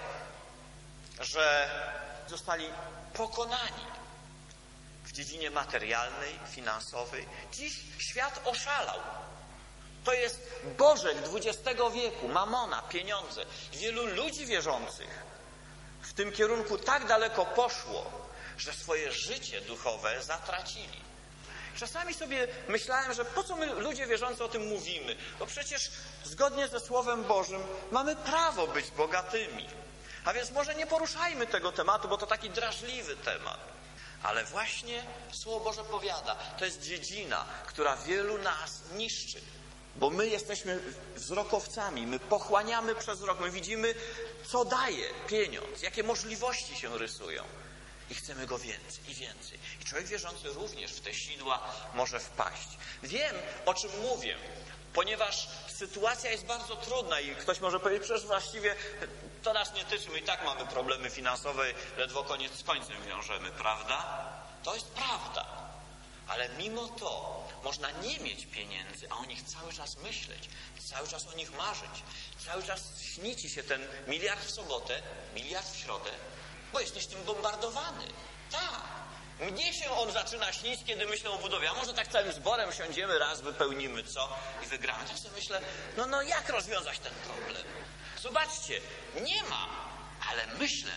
że zostali pokonani w dziedzinie materialnej, finansowej. Dziś świat oszalał. To jest bożek XX wieku, mamona, pieniądze. Wielu ludzi wierzących w tym kierunku tak daleko poszło, że swoje życie duchowe zatracili. Czasami sobie myślałem, że po co my, ludzie wierzący, o tym mówimy? Bo przecież zgodnie ze Słowem Bożym mamy prawo być bogatymi. A więc może nie poruszajmy tego tematu, bo to taki drażliwy temat. Ale właśnie Słowo Boże powiada, to jest dziedzina, która wielu nas niszczy. Bo my jesteśmy wzrokowcami, my pochłaniamy przez wzrok, my widzimy, co daje pieniądz, jakie możliwości się rysują. I chcemy go więcej i więcej. I człowiek wierzący również w te sidła może wpaść. Wiem, o czym mówię, ponieważ sytuacja jest bardzo trudna i ktoś może powiedzieć, przecież właściwie to nas nie tyczy, my i tak mamy problemy finansowe, ledwo koniec z końcem wiążemy, prawda? To jest prawda. Ale mimo to można nie mieć pieniędzy, a o nich cały czas myśleć, cały czas o nich marzyć, cały czas śni ci się ten miliard w sobotę, miliard w środę, bo jesteś tym bombardowany. Tak. Mnie się on zaczyna śnić, kiedy myślę o budowie. A może tak całym zborem siądziemy raz, wypełnimy co i wygramy. Ja sobie myślę, no jak rozwiązać ten problem? Zobaczcie, nie ma, ale myślę,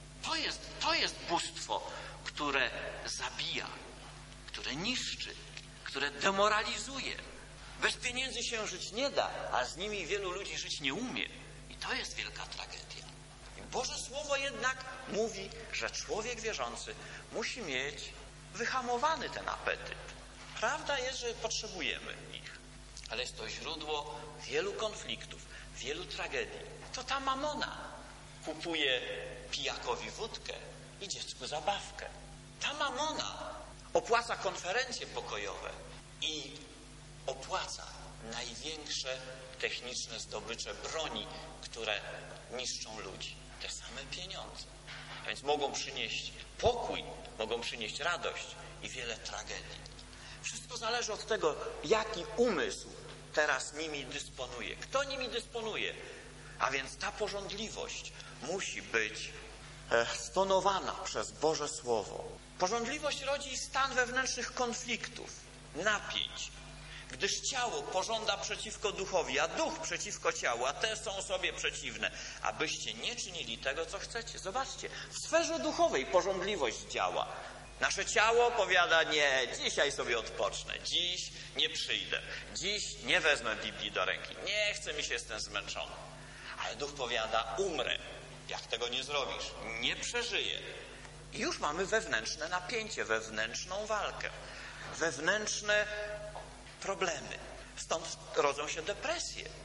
to jest bóstwo, które zabija, które niszczy, które demoralizuje. Bez pieniędzy się żyć nie da, a z nimi wielu ludzi żyć nie umie. I to jest wielka tragedia. Boże Słowo jednak mówi, że człowiek wierzący musi mieć wyhamowany ten apetyt. Prawda jest, że potrzebujemy ich, ale jest to źródło wielu konfliktów, wielu tragedii. To ta mamona kupuje pijakowi wódkę i dziecku zabawkę. Ta mamona opłaca konferencje pokojowe i opłaca największe techniczne zdobycze broni, które niszczą ludzi. Te same pieniądze. A więc mogą przynieść pokój, mogą przynieść radość i wiele tragedii. Wszystko zależy od tego, jaki umysł teraz nimi dysponuje. Kto nimi dysponuje? A więc ta pożądliwość musi być stonowana przez Boże Słowo. Pożądliwość rodzi stan wewnętrznych konfliktów, napięć. Gdyż ciało pożąda przeciwko duchowi, a duch przeciwko ciału, a te są sobie przeciwne, abyście nie czynili tego, co chcecie. Zobaczcie, w sferze duchowej pożądliwość działa. Nasze ciało powiada, nie, dzisiaj sobie odpocznę, dziś nie przyjdę, dziś nie wezmę Biblii do ręki, nie chce mi się, jestem zmęczony. Ale duch powiada, umrę, jak tego nie zrobisz, nie przeżyję. I już mamy wewnętrzne napięcie, wewnętrzną walkę, wewnętrzne problemy. Stąd rodzą się depresje.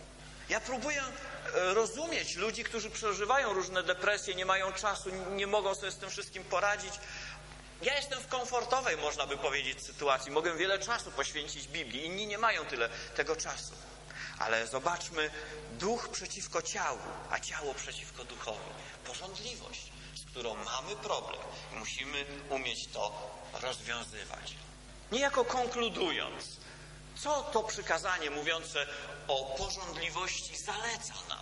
Ja próbuję rozumieć ludzi, którzy przeżywają różne depresje, nie mają czasu, nie mogą sobie z tym wszystkim poradzić. Ja jestem w komfortowej, można by powiedzieć, sytuacji. Mogę wiele czasu poświęcić Biblii. Inni nie mają tyle tego czasu. Ale zobaczmy, duch przeciwko ciału, a ciało przeciwko duchowi. Porządliwość, z którą mamy problem i musimy umieć to rozwiązywać. Niejako konkludując, co to przykazanie mówiące o porządliwości zaleca nam?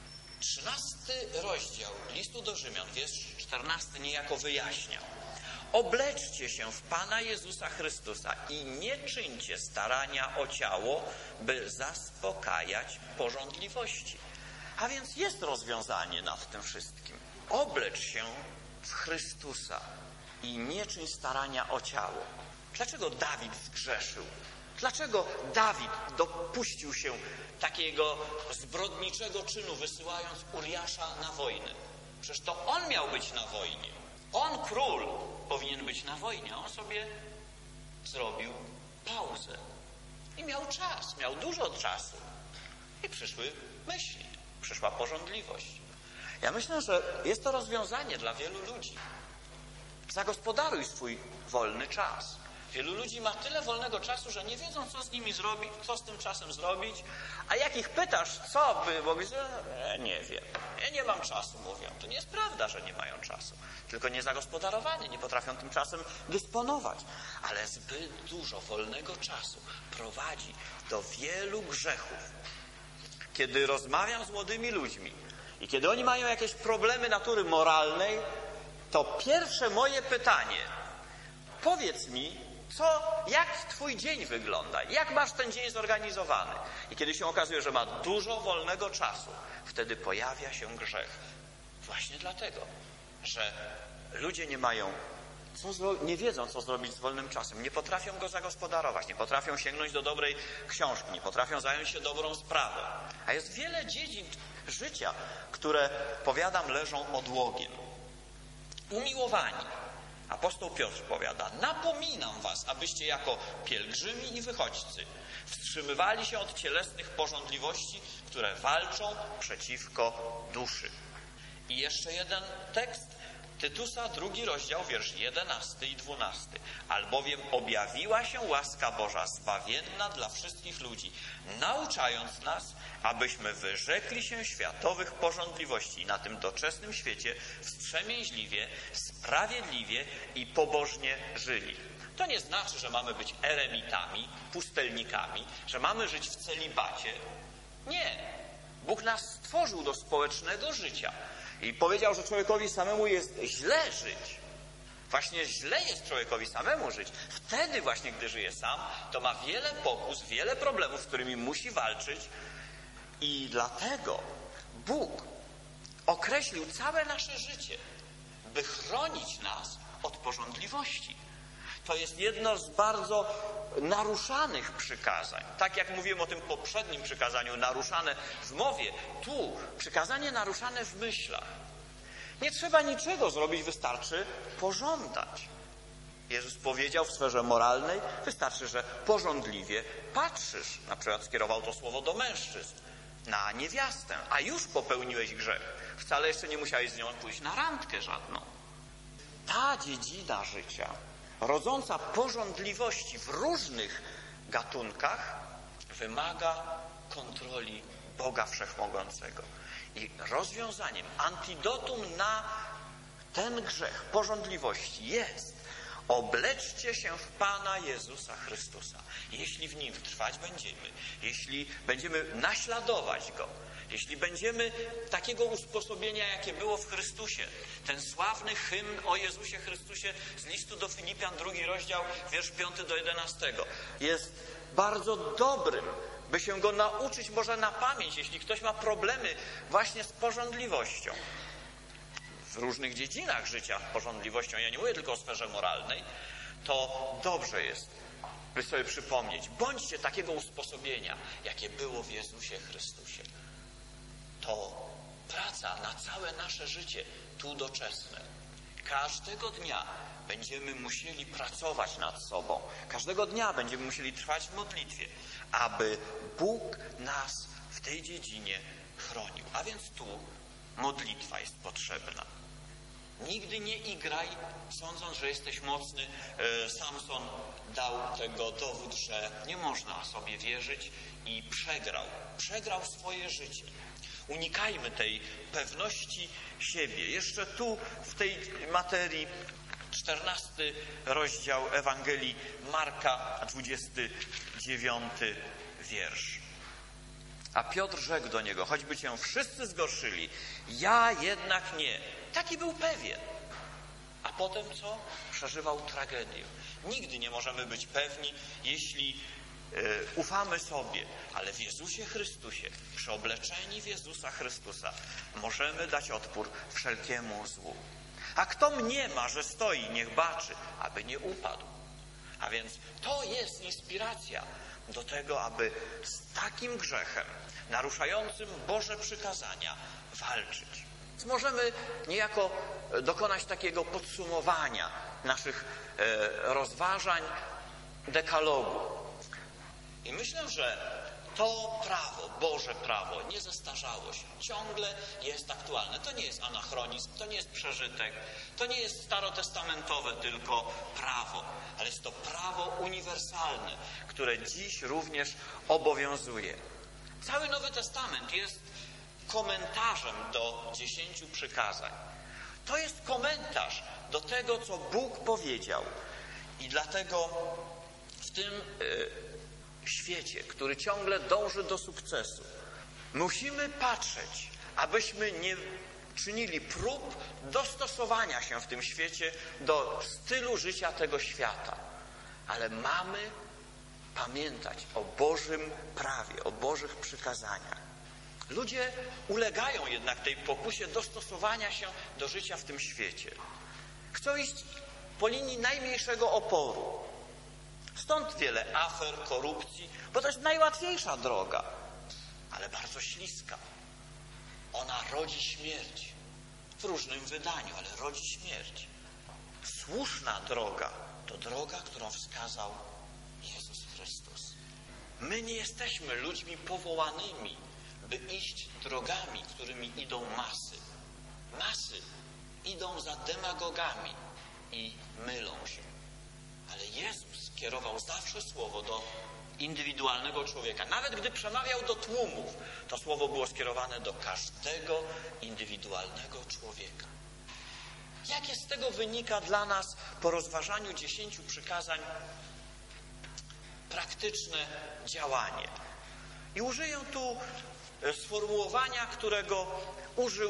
13 rozdział listu do Rzymian, wiersz 14 niejako wyjaśnia. Obleczcie się w Pana Jezusa Chrystusa i nie czyńcie starania o ciało, by zaspokajać porządliwości. A więc jest rozwiązanie nad tym wszystkim. Oblecz się w Chrystusa i nie czyń starania o ciało. Dlaczego Dawid zgrzeszył? Dlaczego Dawid dopuścił się takiego zbrodniczego czynu, wysyłając Uriasza na wojnę? Przecież to on miał być na wojnie. On, król, powinien być na wojnie. On sobie zrobił pauzę. I miał czas, miał dużo czasu. I przyszły myśli, przyszła porządliwość. Ja myślę, że jest to rozwiązanie dla wielu ludzi. Zagospodaruj swój wolny czas. Wielu ludzi ma tyle wolnego czasu, że nie wiedzą, co z nimi zrobić, co z tym czasem zrobić. A jak ich pytasz, co by mogli zrobić, nie wiem. Ja nie mam czasu, mówią. To nie jest prawda, że nie mają czasu. Tylko niezagospodarowani, nie potrafią tym czasem dysponować. Ale zbyt dużo wolnego czasu prowadzi do wielu grzechów. Kiedy rozmawiam z młodymi ludźmi i kiedy oni mają jakieś problemy natury moralnej, to pierwsze moje pytanie: powiedz mi, jak twój dzień wygląda? Jak masz ten dzień zorganizowany? I kiedy się okazuje, że ma dużo wolnego czasu, wtedy pojawia się grzech. Właśnie dlatego, że ludzie nie wiedzą, co zrobić z wolnym czasem. Nie potrafią go zagospodarować, nie potrafią sięgnąć do dobrej książki, nie potrafią zająć się dobrą sprawą. A jest wiele dziedzin życia, które, powiadam, leżą odłogiem. Umiłowani. Apostoł Piotr powiada: napominam was, abyście jako pielgrzymi i wychodźcy wstrzymywali się od cielesnych porządliwości, które walczą przeciwko duszy. I jeszcze jeden tekst, Tytusa, 2 rozdział, wiersz 11 i 12. Albowiem objawiła się łaska Boża zbawienna dla wszystkich ludzi, nauczając nas, abyśmy wyrzekli się światowych porządliwości i na tym doczesnym świecie wstrzemięźliwie, sprawiedliwie i pobożnie żyli. To nie znaczy, że mamy być eremitami, pustelnikami, że mamy żyć w celibacie. Nie. Bóg nas stworzył do społecznego życia i powiedział, że człowiekowi samemu jest źle żyć. Właśnie źle jest człowiekowi samemu żyć. Wtedy właśnie, gdy żyje sam, to ma wiele pokus, wiele problemów, z którymi musi walczyć. I dlatego Bóg określił całe nasze życie, by chronić nas od pożądliwości. To jest jedno z bardzo naruszanych przykazań. Tak jak mówiłem o tym poprzednim przykazaniu, naruszane w mowie, tu przykazanie naruszane w myślach. Nie trzeba niczego zrobić, wystarczy pożądać. Jezus powiedział w sferze moralnej, wystarczy, że pożądliwie patrzysz. Na przykład skierował to słowo do mężczyzn, na niewiastę, a już popełniłeś grzech. Wcale jeszcze nie musiałeś z nią pójść na randkę żadną. Ta dziedzina życia, rodząca pożądliwości w różnych gatunkach, wymaga kontroli Boga Wszechmogącego. I rozwiązaniem, antidotum na ten grzech pożądliwości jest: obleczcie się w Pana Jezusa Chrystusa. Jeśli w Nim trwać będziemy, jeśli będziemy naśladować Go, jeśli będziemy takiego usposobienia, jakie było w Chrystusie, ten sławny hymn o Jezusie Chrystusie z listu do Filipian, 2 rozdział, wiersz 5 do 11, jest bardzo dobrym, by się go nauczyć może na pamięć, jeśli ktoś ma problemy właśnie z pożądliwością. W różnych dziedzinach życia pożądliwością, ja nie mówię tylko o sferze moralnej, to dobrze jest, by sobie przypomnieć: bądźcie takiego usposobienia, jakie było w Jezusie Chrystusie. To praca na całe nasze życie, tu doczesne. Każdego dnia będziemy musieli pracować nad sobą. Każdego dnia będziemy musieli trwać w modlitwie, aby Bóg nas w tej dziedzinie chronił. A więc tu modlitwa jest potrzebna. Nigdy nie igraj, sądząc, że jesteś mocny. Samson dał tego dowód, że nie można sobie wierzyć i przegrał swoje życie. Unikajmy tej pewności siebie. Jeszcze tu w tej materii 14 rozdział Ewangelii Marka, 29 wiersz. A Piotr rzekł do niego: choćby cię wszyscy zgorszyli, ja jednak nie. Taki był pewien. A potem co? Przeżywał tragedię. Nigdy nie możemy być pewni, jeśli ufamy sobie, ale w Jezusie Chrystusie, przeobleczeni w Jezusa Chrystusa, możemy dać odpór wszelkiemu złu. A kto mniema, że stoi, niech baczy, aby nie upadł. A więc to jest inspiracja do tego, aby z takim grzechem, naruszającym Boże przykazania, walczyć. Więc możemy niejako dokonać takiego podsumowania naszych rozważań dekalogu. I myślę, że to prawo, Boże prawo, nie zestarzało się. Ciągle jest aktualne. To nie jest anachronizm, to nie jest przeżytek, to nie jest starotestamentowe tylko prawo, ale jest to prawo uniwersalne, które dziś również obowiązuje. Cały Nowy Testament jest komentarzem do 10 przykazań. To jest komentarz do tego, co Bóg powiedział. I dlatego w tym świecie, który ciągle dąży do sukcesu, musimy patrzeć, abyśmy nie czynili prób dostosowania się w tym świecie do stylu życia tego świata. Ale mamy pamiętać o Bożym prawie, o Bożych przykazaniach. Ludzie ulegają jednak tej pokusie dostosowania się do życia w tym świecie. Chcą iść po linii najmniejszego oporu. Stąd wiele afer, korupcji, bo to jest najłatwiejsza droga, ale bardzo śliska. Ona rodzi śmierć. W różnym wydaniu, ale rodzi śmierć. Słuszna droga to droga, którą wskazał Jezus Chrystus. My nie jesteśmy ludźmi powołanymi, by iść drogami, którymi idą masy. Masy idą za demagogami i mylą się. Ale Jezus kierował zawsze słowo do indywidualnego człowieka. Nawet gdy przemawiał do tłumów, to słowo było skierowane do każdego indywidualnego człowieka. Jakie z tego wynika dla nas po rozważaniu 10 przykazań praktyczne działanie? I użyję tu sformułowania, którego użył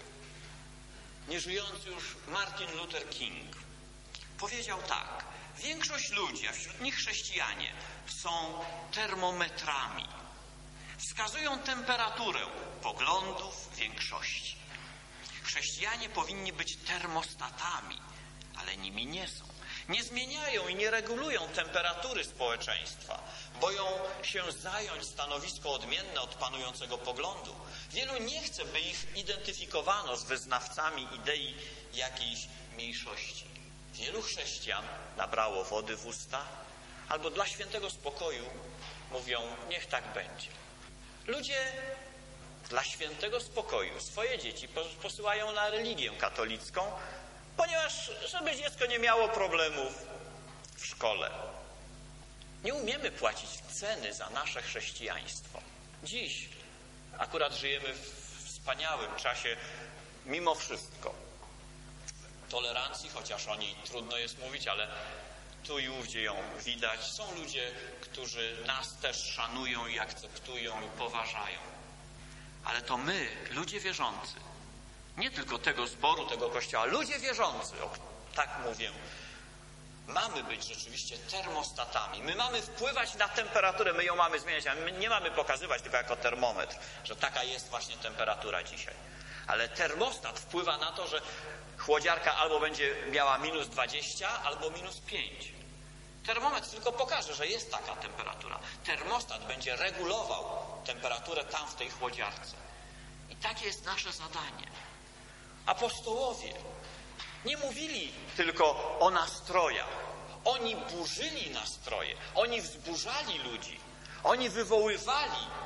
nieżyjący już Martin Luther King. Powiedział tak: większość ludzi, a wśród nich chrześcijanie, są termometrami. Wskazują temperaturę poglądów większości. Chrześcijanie powinni być termostatami, ale nimi nie są. Nie zmieniają i nie regulują temperatury społeczeństwa. Boją się zająć stanowisko odmienne od panującego poglądu. Wielu nie chce, by ich identyfikowano z wyznawcami idei jakiejś mniejszości. Wielu chrześcijan nabrało wody w usta albo dla świętego spokoju mówią: niech tak będzie. Ludzie dla świętego spokoju swoje dzieci posyłają na religię katolicką, ponieważ żeby dziecko nie miało problemów w szkole. Nie umiemy płacić ceny za nasze chrześcijaństwo. Dziś akurat żyjemy w wspaniałym czasie, mimo wszystko, tolerancji, chociaż o niej trudno jest mówić, ale tu i ówdzie ją widać. Są ludzie, którzy nas też szanują i akceptują i poważają. Ale to my, ludzie wierzący, nie tylko tego zboru, tego kościoła, ludzie wierzący, tak mówię, mamy być rzeczywiście termostatami. My mamy wpływać na temperaturę, my ją mamy zmieniać, ale my nie mamy pokazywać tylko jako termometr, że taka jest właśnie temperatura dzisiaj. Ale termostat wpływa na to, że chłodziarka albo będzie miała minus 20, albo minus 5. Termometr tylko pokaże, że jest taka temperatura. Termostat będzie regulował temperaturę tam w tej chłodziarce. I takie jest nasze zadanie. Apostołowie nie mówili tylko o nastrojach. Oni burzyli nastroje. Oni wzburzali ludzi. Oni wywoływali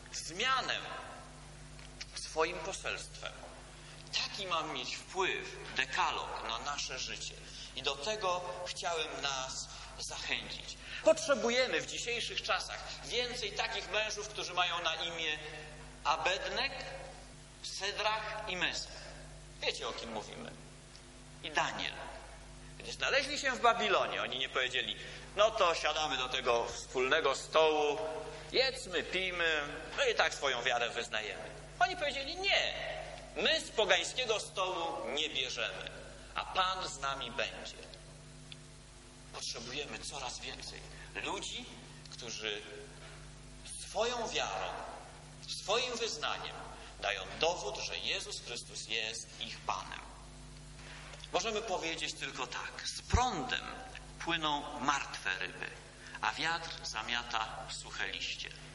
zmianę swoim poselstwem. Taki mam mieć wpływ, dekalog na nasze życie. I do tego chciałem nas zachęcić. Potrzebujemy w dzisiejszych czasach więcej takich mężów, którzy mają na imię Abednek, Sedrach i Mesach. Wiecie, o kim mówimy? I Daniel. Gdy znaleźli się w Babilonie, oni nie powiedzieli, no to siadamy do tego wspólnego stołu, jedzmy, pijmy, no i tak swoją wiarę wyznajemy. Oni powiedzieli, nie, my z pogańskiego stołu nie bierzemy, a Pan z nami będzie. Potrzebujemy coraz więcej ludzi, którzy swoją wiarą, swoim wyznaniem dają dowód, że Jezus Chrystus jest ich Panem. Możemy powiedzieć tylko tak. Z prądem płyną martwe ryby, a wiatr zamiata suche liście.